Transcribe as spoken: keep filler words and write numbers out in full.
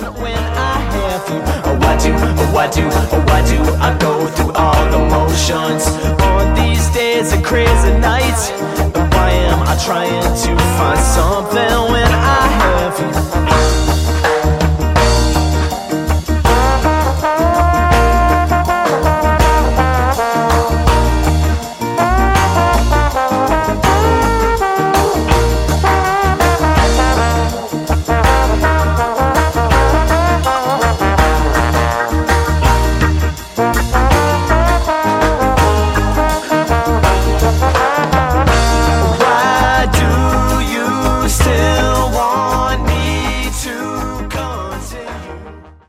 when I have you? Oh, why do, oh, why do, oh, why do I go through all the motions on these days and crazy nights? And why am I trying to find something when I have you?